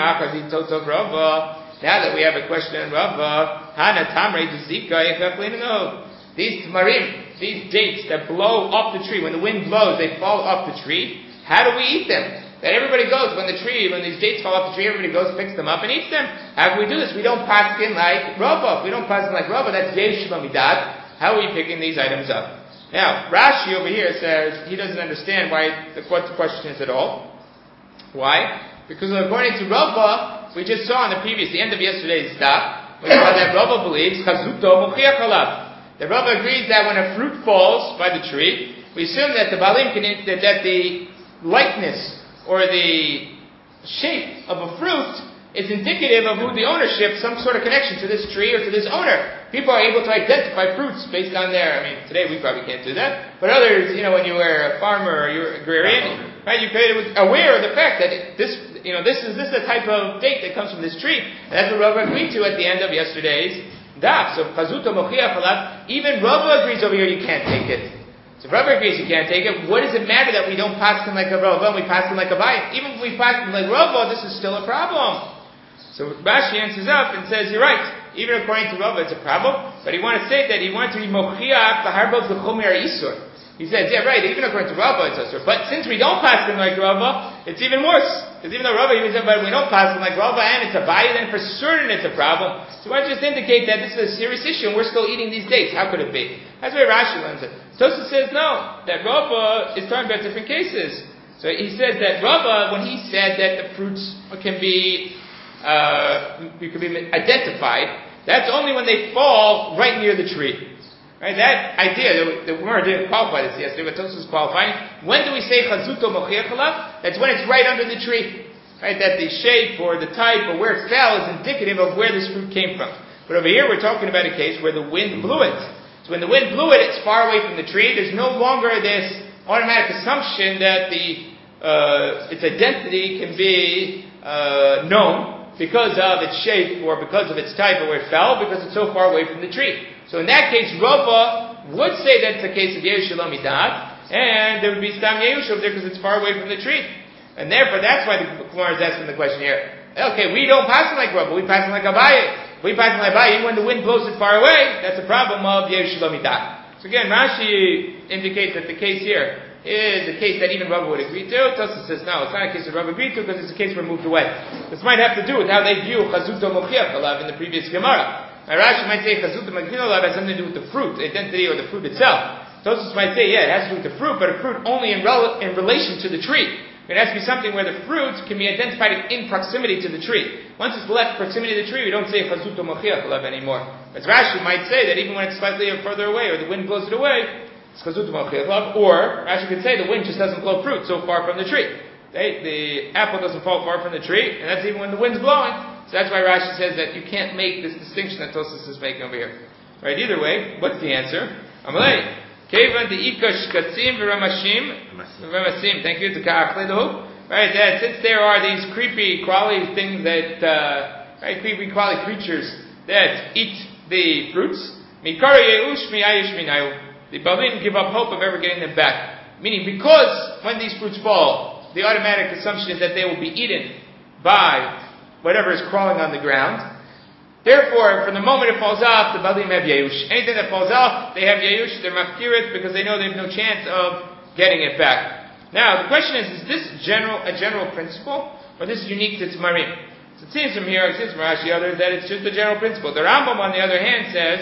A: now that we have a question in Rava, Hana Tamre Zika, these tamarim, these dates that blow off the tree, when the wind blows, they fall off the tree. How do we eat them? That everybody goes, when these dates fall off the tree, everybody goes, picks them up and eats them. How can we do this? We don't pass in like Rava. If we don't pass in like Rava, that's Yesh Shlamidad. How are we picking these items up? Now, Rashi over here says he doesn't understand what the question is at all. Why? Because according to Rava, we just saw the end of yesterday's daf, we saw that Rava believes chazuto mochiach alav. That Rava agrees that when a fruit falls by the tree, we assume that the balim that the likeness or the shape of a fruit is indicative of who the ownership, some sort of connection to this tree or to this owner. People are able to identify fruits based on today we probably can't do that, but others, when you were a farmer or you were agrarian, right, you were aware of the fact that this is a type of date that comes from this tree. And that's what Rava agreed to at the end of yesterday's daf. So, chazuto mochiach alav, even Rava agrees over here you can't take it. So if Rava agrees you can't take it, what does it matter that we don't pass him like a Rava and we pass him like a Abaye? Even if we pass him like Rava, this is still a problem. So Rashi answers up and says, you're right. Even according to Rava, it's a problem. But he wanted to say that he wanted to be mochiach the harbov the chomer isur. He says, yeah, right. Even according to Rava, it's asur. But since we don't pass him like Rava, it's even worse. Because even though Rava even said, but we don't pass him like Rava and it's a Abaye, then for certain it's a problem. So why don't you just indicate that this is a serious issue and we're still eating these dates? How could it be? That's why Rashi learns it. Tosfos says no, that Rava is talking about different cases. So he says that Rava, when he said that the fruits can be identified, that's only when they fall right near the tree. Right? That idea, the Gemara didn't qualify this yesterday, but Tosfos is qualifying. When do we say chazuto mochiach alav? That's when it's right under the tree. Right? That the shape or the type or where it fell is indicative of where this fruit came from. But over here we're talking about a case where the wind blew it. So when the wind blew it, it's far away from the tree. There's no longer this automatic assumption that its identity can be known because of its shape or because of its type or where it fell, because it's so far away from the tree. So in that case, Rava would say that it's a case of Yehush Shalom Midat, and there would be Stam Yehush over there because it's far away from the tree. And therefore, that's why the Gemara is asking the question here. Okay, we don't pass it like Rabba, we pass it like Abaye. We pass it like Abaye, even when the wind blows it far away, that's a problem of Yehush Shlomidah. So again, Rashi indicates that the case here is a case that even Rabba would agree to. Tosfos says, no, it's not a case that Rabba agreed to because it's a case where it moved away. This might have to do with how they view Chazuto Mochiach Alav in the previous Gemara. Now Rashi might say Chazuto Mochiach Alav has something to do with the fruit, identity, or the fruit itself. Tosfos might say, yeah, it has to do with the fruit, but a fruit only in relation to the tree. It has to be something where the fruit can be identified in proximity to the tree. Once it's left proximity to the tree, we don't say Chazuto Mochiach Alav anymore. As Rashi might say that even when it's slightly further away, or the wind blows it away, it's Chazuto Mochiach Alav, or Rashi could say the wind just doesn't blow fruit so far from the tree. The apple doesn't fall far from the tree, and that's even when the wind's blowing. So that's why Rashi says that you can't make this distinction that Tosfos is making over here. Right? Either way, what's the answer? Amalei. Kevan the ikash katzim v'ramasim. Thank you to Ka'achledu. Right? That since there are these creepy, crawly things that, creepy, crawly creatures that eat the fruits, mikara yeush mi'ayish minayu. The Balim give up hope of ever getting them back. Meaning, because when these fruits fall, the automatic assumption is that they will be eaten by whatever is crawling on the ground. Therefore, from the moment it falls off, the Balim have Yeush. Anything that falls off, they have Yeush, they're Mafkirit, because they know they have no chance of getting it back. Now, the question is this a general principle, or this is unique to Tamarim? So it seems from here, it seems from Rashi, others, that it's just a general principle. The Rambam, on the other hand, says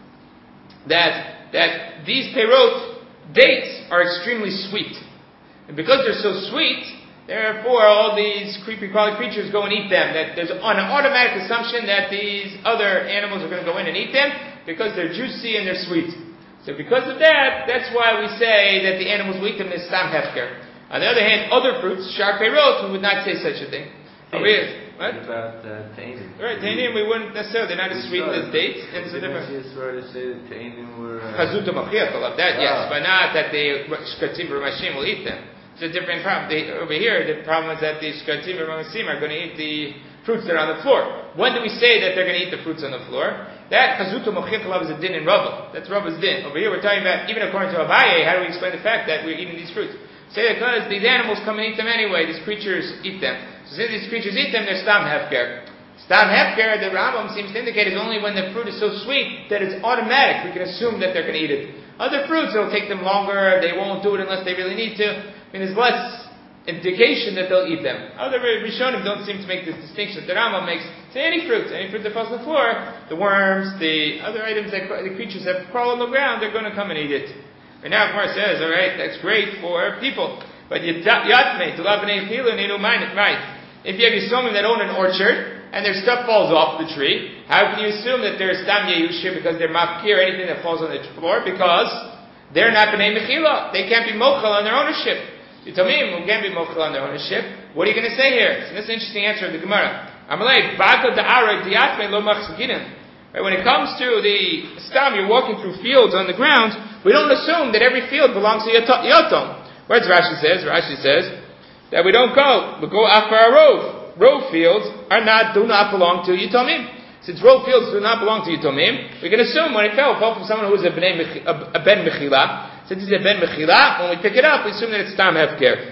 A: that these Perot dates are extremely sweet. And because they're so sweet, therefore, all these creepy, crawly creatures go and eat them. That there's an automatic assumption that these other animals are going to go in and eat them because they're juicy and they're sweet. So because of that, that's why we say that the animals will eat them is Stam Hefker. On the other hand, other fruits, Shar Perot, we would not say such a thing.
D: What about Tainim?
A: Right, Tainim we wouldn't necessarily, they're not as sweet as dates. And it's a different.
D: It's to say that Tainim were...
A: Chazuto Mochiach, I love that, yes, but not that the Shkatim Ramashim will eat them. It's a different problem. Over here, the problem is that the Shkatim and Ramasim are going to eat the fruits that are on the floor. When do we say that they're going to eat the fruits on the floor? That Chazuto Mochiach Alav is a din in Rabbah. That's Rabbah's din. Over here, we're talking about, even according to Abaye, how do we explain the fact that we're eating these fruits? Say that because these animals come and eat them anyway. These creatures eat them. So since these creatures eat them, they're Stam Hefker. Stam Hefker, the Rambam seems to indicate, is only when the fruit is so sweet that it's automatic. We can assume that they're going to eat it. Other fruits, it'll take them longer. They won't do it unless they really need to. I mean, there's less indication that they'll eat them. Other Rishonim don't seem to make this distinction. The Rambam makes, say any fruit that falls on the floor, the worms, the other items that the creatures that crawl on the ground, they're going to come and eat it. And now, of course, says, all right, that's great for people. But right? If you have Yisomim that own an orchard, and their stuff falls off the tree, how can you assume that they're Stam Yehushim because they're Mafkir, anything that falls on the floor? Because they're not B'nai Mechila. They can't be Mochel on their ownership. Yitomim who can't be Mochel on their ownership. What are you going to say here? So this is an interesting answer of the Gemara. Amalei, Baka da'ara diatme lo machzaginim. When it comes to the Stam, you're walking through fields on the ground, we don't assume that every field belongs to Yotom. Whereas Rashi says that we don't go. We go after our rove. Rove fields do not belong to Yitomim. Since rove fields do not belong to Yitomim, we can assume when it fell from someone who is a Ben Mechila. Since he's a Ben Mechila, when we pick it up, we assume that it's Stam Hefker.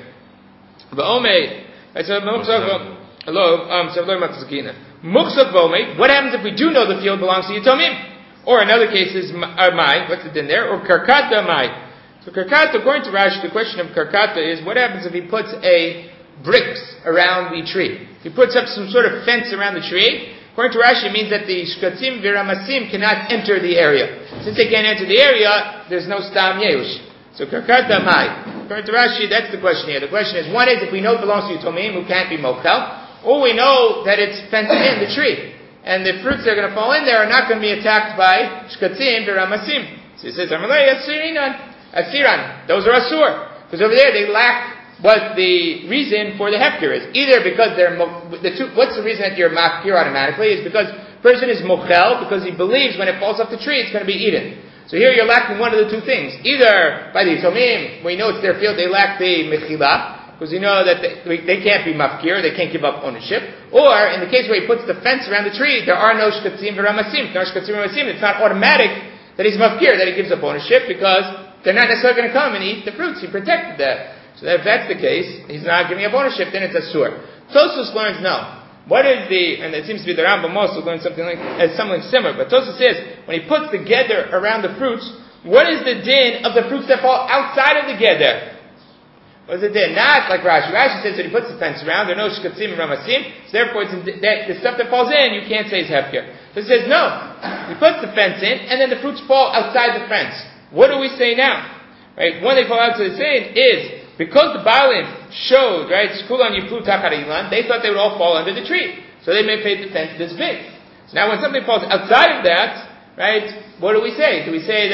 A: What happens if we do know the field belongs to Yitomim? Or in other cases, Mai, what's the din there? Or Karkata Mai. So Karkata, according to Rashi, the question of Karkata is, what happens if he puts bricks around the tree? He puts up some sort of fence around the tree. According to Rashi, it means that the Shkatim Viramasim cannot enter the area. Since they can't enter the area, there's no Stam Yehush. So Karkata Mai. According to Rashi, that's the question here. The question is, one is if we know it belongs to Yitomim, who can't be Mochel, or we know that it's fenced in the tree. And the fruits that are going to fall in there are not going to be attacked by Shkatim Viramasim. So he says, Amalei Asiran. Those are Asur. Because over there they lack what the reason for the hefker is. Either because what's the reason that you're mafkir automatically is because the person is mochel, because he believes when it falls off the tree it's going to be eaten. So here you're lacking one of the two things. Either by the Yitomim, we know it's their field, they lack the mechila, because you know that they can't be mafkir, they can't give up ownership. Or, in the case where he puts the fence around the tree, there are no shkatzim v'ramasim. It's not automatic that he's mafkir, that he gives up ownership, because they're not necessarily going to come and eat the fruits. He protected that. So that if that's the case, he's not giving up ownership, then it's asur. Tosfos learns no. What is and it seems to be the Rambam also learns something similar, but Tosfos says, when he puts the geder around the fruits, what is the din of the fruits that fall outside of the geder? What is the din? Not like Rashi. Rashi says that he puts the fence around, there are no shkatzim and ramasim, so therefore the stuff that falls in, you can't say is hefker. So he says, no, he puts the fence in, and then the fruits fall outside the fence. What do we say now? Right? When they fall outside the fence is, because the Baalim showed, right, Shkulan Yiplu Tachar Ilan, they thought they would all fall under the tree. So they made the fence this big. So now when something falls outside of that, right, what do we say? Do we say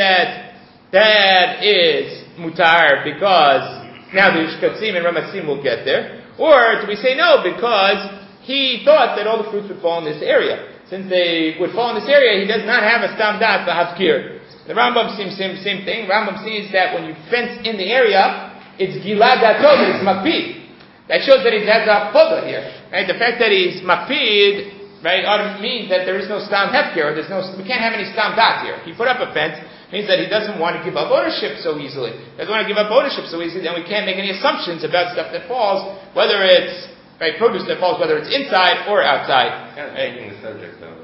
A: that is mutar because now the Shkatzim and Ramasim will get there? Or do we say no, because he thought that all the fruits would fall in this area? Since they would fall in this area, he does not have a stam dat v'havkir. The Rambam seems same thing. Rambam sees that when you fence in the area, it's gilad dato, that it's makpid. That shows that he has a poda here, right? The fact that he's makpid, right, means that there is no stam hefker, we can't have any stam dat here. He put up a fence, means that he doesn't want to give up ownership so easily. Doesn't want to give up ownership so easily, then we can't make any assumptions about stuff that falls, whether it's, right, produce that falls, whether it's inside or outside.
D: Kind of changing the subject, though.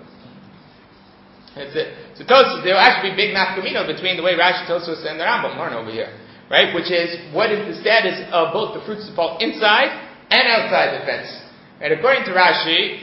A: That's it. So Tosfos, there will actually be big nafkamino between the way Rashi, Tosfos, and the Rambam learn over here. Right? Which is, what is the status of both the fruits that fall inside and outside the fence? Right? According to Rashi,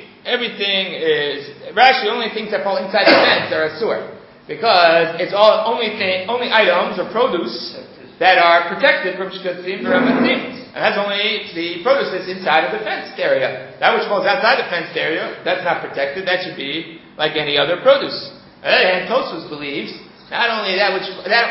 A: Rashi only thinks that fall inside the fence are asur. Because it's only items or produce that are protected from shkatzim and ramasim. And that's only the produce that's inside of the fenced area. That which falls outside the fenced area, that's not protected, that should be like any other produce. And Tosfos believes, not only that which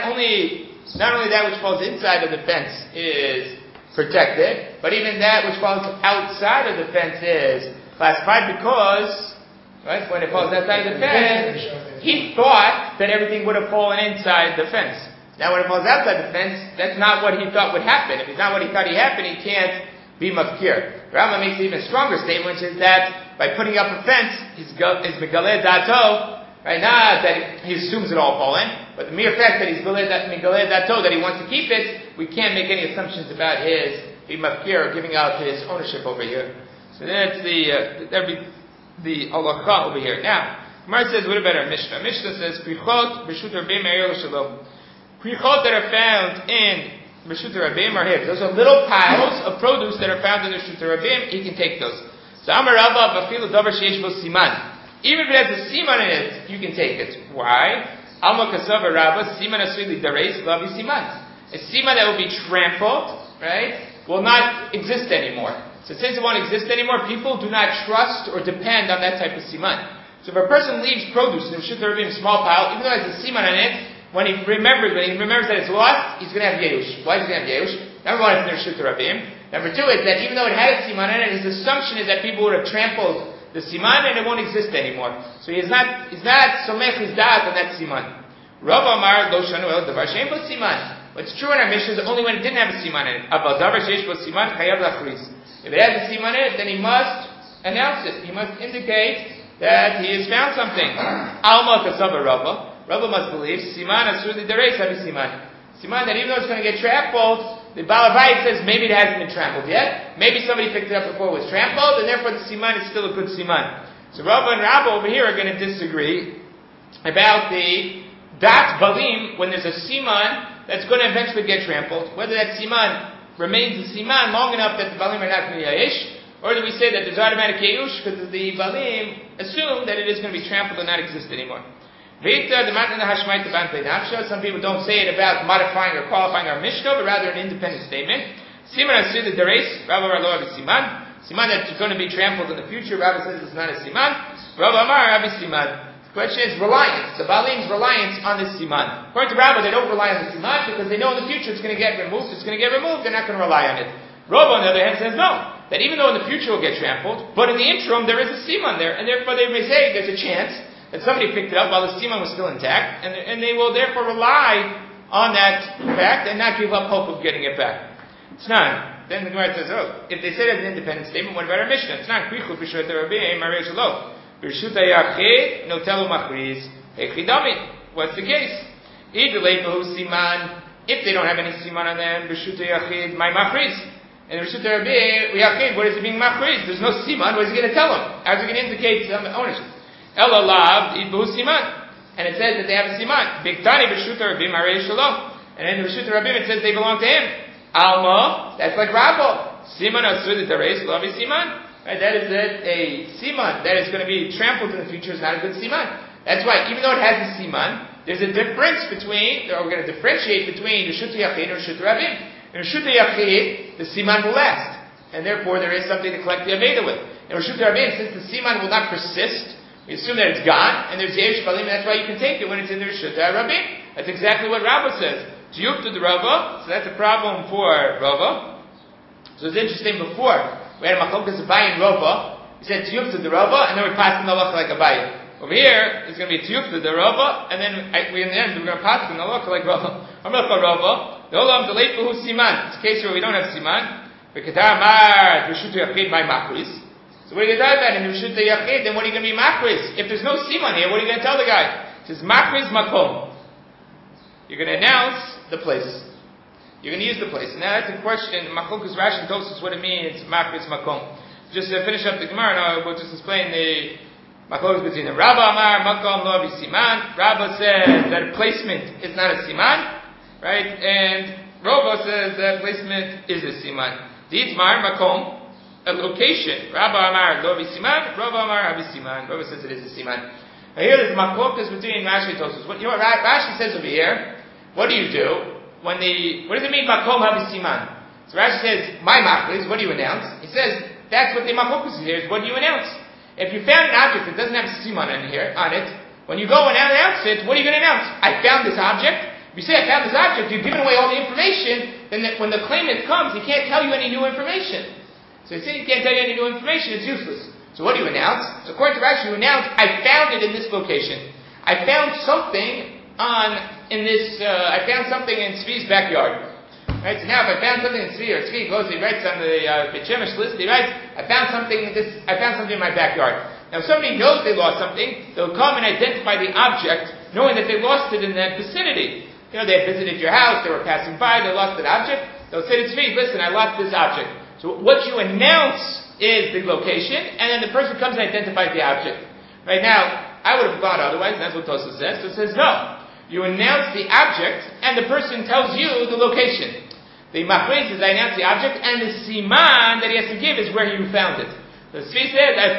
A: falls inside of the fence is protected, but even that which falls outside of the fence is classified because, right, when it falls outside of the fence, he thought that everything would have fallen inside the fence. Now when it falls outside the fence, that's not what he thought would happen. If it's not what he thought would happen, he can't be mafkir. Rambam makes an even stronger statement, which is that by putting up a fence, his megaleh dato, right, not that he assumes it all fall in, but the mere fact that he's megaleh dato, that he wants to keep it, we can't make any assumptions about his mafkir or giving out his ownership over here. So that's that'd be the halacha over here. Now, Gemara says, what about our Mishnah? Mishnah says, Prichot b'shut rabbeim e'er shalom. Prichot that are found in b'shut rabbeim are his. Those are little piles of produce that are found in the b'shut rabbeim. He can take those. So Amar Rabba b'afilu davar sheyesh bo siman. Even if it has a siman in it, you can take it. Why? Alma kasava Rabba siman asuli dareis lavi siman. A siman that will be trampled, right, will not exist anymore. So since it won't exist anymore, people do not trust or depend on that type of siman. So if a person leaves produce in Reshut Rabim, small pile, even though it has a siman on it, when he remembers that it's lost, he's going to have Yeush. Why is he going to have Yeush? Number one, it's in Reshut Rabim. Number two is that even though it had a siman on it, his assumption is that people would have trampled the siman and it won't exist anymore. So he's not somech his da'at on that siman. Rav Amar lo shanu el davar she'en bo siman. What's true in our Mishnah is only when it didn't have a siman in it. Aval davar she'esh bo siman chayav lachriz. If it has a siman in it, then he must announce it. He must indicate that he has found something. Alma kasava Rabba. Rabba must believe siman asur li dareis habi siman. Siman that even though it's going to get trampled, the Baal Habayit says maybe it hasn't been trampled yet. Maybe somebody picked it up before it was trampled, and therefore the siman is still a good siman. So Rabba and Rabba over here are going to disagree about the dat balim when there's a siman that's going to eventually get trampled. Whether that siman remains a siman long enough that the balim are not going to yayish, or do we say that there's automatic yayush because the balim assume that it is going to be trampled and not exist anymore? Some people don't say it about modifying or qualifying our Mishnah, but rather an independent statement. Siman asur the dareis, Rabba Amar lo abi siman. Siman that's going to be trampled in the future, Rabba says it's not a siman. Rabba Amar abi siman. The question is reliance. The balim's reliance on the siman. According to Rabba, they don't rely on the siman because they know in the future it's going to get removed. It's going to get removed. They're not going to rely on it. Rabba, on the other hand, says no. That even though in the future it will get trampled, but in the interim there is a siman there, and therefore they may say there's a chance that somebody picked it up while the siman was still intact, and they will therefore rely on that fact and not give up hope of getting it back. It's not. Then the Gemara says, if they say that's an independent statement, what about our Mishnah? It's not. Krichu b'shut rabbeim marei shelo. B'shut hayachid notelu machriz echidami. What's the case? Either leipahu siman If they don't have any siman on them, b'shuta yachid, my machriz. And the Rishut Rabbi, Yachid, what is it being machriz? There's no siman, what is he going to tell them? How's he going to indicate some ownership? Ela lav, idbu siman. And it says that they have a siman. Biktani b'shuta Rabbi marei shalom. And in the Rishut Rabbi it says they belong to him. Alma, that's like Rabbo. Siman asur d'tareis, lavi siman. Right, that is a siman that is going to be trampled in the future is not a good siman. That's why, even though it has a siman, there's a difference between, or we're going to differentiate between Rishut Yachid and Rishut Rabbi. In Rishut Yachid, the siman will last, and therefore there is something to collect the Aveda with. In Rishut Rabbi, since the siman will not persist, we assume that it's gone, and there's Yesh Balim, and that's why you can take it when it's in the Rishut Rabbi. That's exactly what Rabbah says. Tiyufta the Rabbah, so that's a problem for Rabbah. So it's interesting before, we had a Machlokes Abaye and Rabbah, he said Tiyufta the Rabbah, and then we passed in the halacha like Abaye. Over here, it's going to be Tiyufta the Rabbah, and then in the end, we're going to pass in the halacha like Rabbah. Amrach Rabbah. The olam delayed for siman. It's a case where we don't have siman. V'ketar mar Rishut Yachid by machriz. So what are you going to tell about in Rishut Yachid? Then what are you going to be machriz? If there's no siman here, what are you going to tell the guy? It says machriz makom. You're going to announce the place. You're going to use the place. Now that's a question. Machlokes Rashi tells us what it means. Machriz makom. Just to finish up the Gemara, now we'll just explain the machlokes between them. Rabba amar makom lo siman. Rabba says that a placement is not a siman. Right? And Rava says that placement is a siman. Ditzmar makom, a location. Rabba amar lo siman, Rava amar habi siman. Rava says it is a siman. Now here there's machlokes between Rashi and Tosfos. What Rashi says over here, what do you do what does it mean makom habi siman? So Rashi says, my machriz, what do you announce? He says, that's what the machlokes is here, is what do you announce? If you found an object that doesn't have a siman on it, when you go and announce it, what are you going to announce? I found this object. If you say, I found this object, you've given away all the information, then when the claimant comes, he can't tell you any new information. So since he can't tell you any new information, it's useless. So what do you announce? So according to Rashi, you announce, I found it in this location. I found something I found something in Tzvi's backyard. Right, so now if I found something in Tzvi, or Tzvi goes, he writes on the Beit Shemesh list, he writes, I found something in my backyard. Now if somebody knows they lost something, they'll come and identify the object, knowing that they lost it in that vicinity. They had visited your house, they were passing by, they lost an object. They'll say to Tzvi, listen, I lost this object. So what you announce is the location, and then the person comes and identifies the object. Right now, I would have thought otherwise, that's what Tosfos says. So it says, no. You announce the object, and the person tells you the location. The machriz is, I announce the object, and the siman that he has to give is where you found it. So Tzvi says, I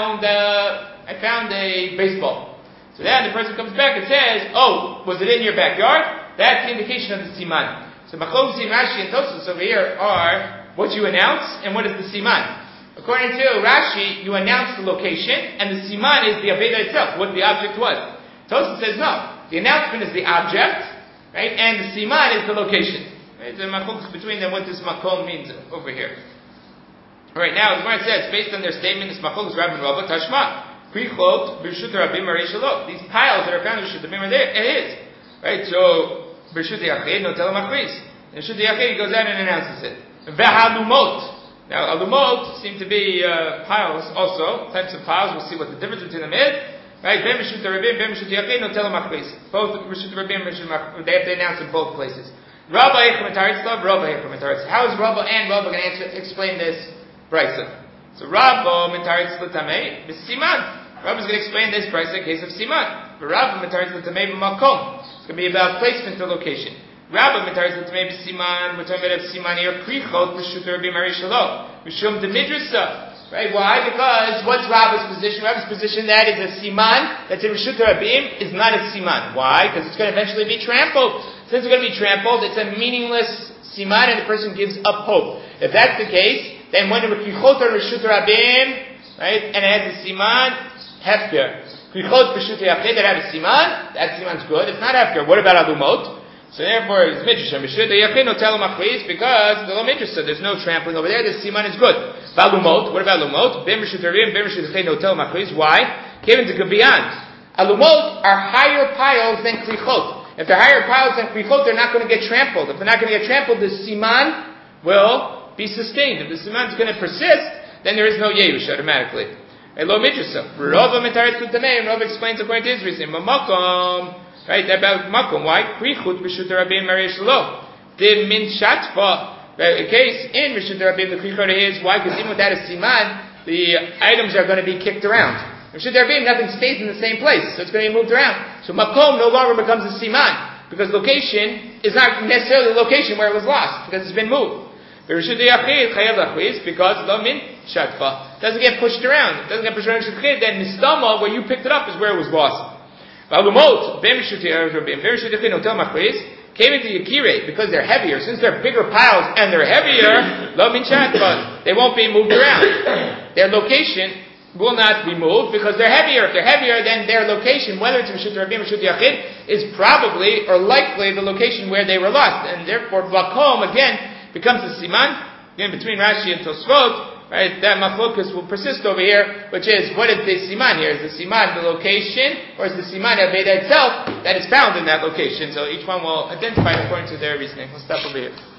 A: found a baseball. So then the person comes back and says, oh, was it in your backyard? That's the indication of the siman. So machlokes Rashi and Tosfos over here are what you announce and what is the siman. According to Rashi, you announce the location and the siman is the Aveda itself, what the object was. Tosfos says no. The announcement is the object, right, and the siman is the location. Right? The machlokes between them what this makom means over here. Alright, now the Gemara says, based on their statement, this machlokes Rabbi and Rava Tashma. Prichot b'Rishut Rabim Marei Shalom. These piles that are found in Rishut Rabim are there, it is. Right, so B'Rishut Yachid, no tell him machriz. In Rishut Yachid, he goes out and announces it. V'halumot. Now, alumot seem to be piles also, types of piles. We'll see what the difference between them is. Right, Ben Rishut Rabim, Ben Rishut Yachid, no tell him machriz. Both Rishut Rabim and Rishut Machriz, they have to announce in both places. Rabba Echem Taritz Love, Rabba Echem Taritz. How is Rabba and Rabba going to explain this brisa? So Rabba Mitaritz L'Tamei B'Siman. Rabba's going to explain this brisa in case of Siman. Rabba Mitaritz L'Tamei B'Makom. It's going to be about placement or location. Rabba Mitaritz L'Tamei B'Siman. We're talking about Siman here. Prichot B'Shut Rabim Marei Shalom. Mishum D'Midrasa. Right? Why? Because what's Rabba's position? Rabba's position that is a Siman that's in Rishut Rabim is not a Siman. Why? Because it's going to eventually be trampled. Since it's going to be trampled, it's a meaningless Siman and the person gives up hope. If that's the case, then when the Prichot or Rishut Rabim, right, and it has a Siman, Hefker. Prichot B'Shut Yachid that have a Siman, that Siman's good. It's not Hefker. What about Alumot? So therefore, it's Midrash. B'Shut Yachid no tell machriz because the Midrash said there's no trampling over there. The Siman is good. Alumot. What about Alumot? Bim B'Shut Rabim, Bim B'Shut Yachid no tell machriz. Why? Given to Gabian. Alumot are higher piles than Krichot. If they're higher piles than Krichot, they're not going to get trampled. If they're not going to get trampled, the Siman will be sustained. If the Siman is going to persist, then there is no Yeush automatically. Elo Midrash. Rava Mitaritz L'Tamei, and Rava explains according to his reason. Mamakom Right? About makom. Why? Krichut Rishut Rabim Marish Lo. The min shatfa. A case in Rishut Rabim the krichut is why? Because even without a siman, the items are going to be kicked around. Rishut Rabim, nothing stays in the same place, so it's going to be moved around. So makom no longer becomes a siman because location is not necessarily the location where it was lost because it's been moved. Rishut Yachid chayav lachriz because lo min shatfa doesn't get pushed around. It doesn't get pushed around. Then mistama where you picked it up is where it was lost. Valumot ben Rishut Rabim ben Rishut Yachid hotel machriz. Came into Yakire because they're heavier. Since they're bigger piles and they're heavier, lo min shatfa, they won't be moved around. Their location will not be moved because they're heavier. If they're heavier, then their location, whether it's Rishut Rabim or Rishut Yachid, is probably or likely the location where they were lost. And therefore, Bakom again becomes a siman. Again, between Rashi and Tosfot, right? That machlokus will persist over here, which is, what is the siman here? Is the siman the location, or is the siman Aveda itself that is found in that location? So each one will identify it according to their reasoning. We'll stop over here.